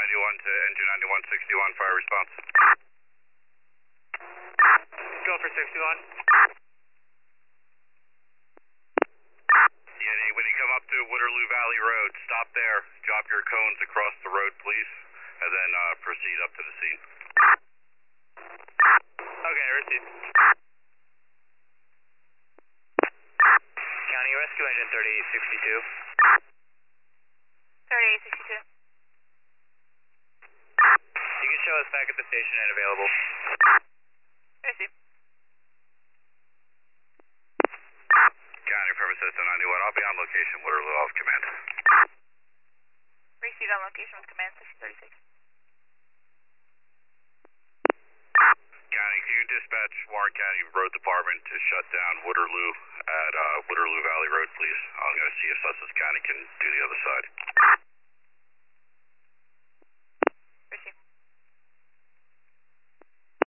91 to engine 9161, fire response. Go for 61. Yeah, when you come up to Waterloo Valley Road, stop there, drop your cones across the road, please, and then proceed up to the scene. Okay, received. County Rescue Engine 3862. 3862. You can show us back at the station and available. Received. County Permit System 91, I'll be on location, Waterloo, off command. Received on location with command 6036. County, can you dispatch Warren County Road Department to shut down Waterloo at Waterloo Valley Road, please? I'm going to see if Sussex County can do the other side.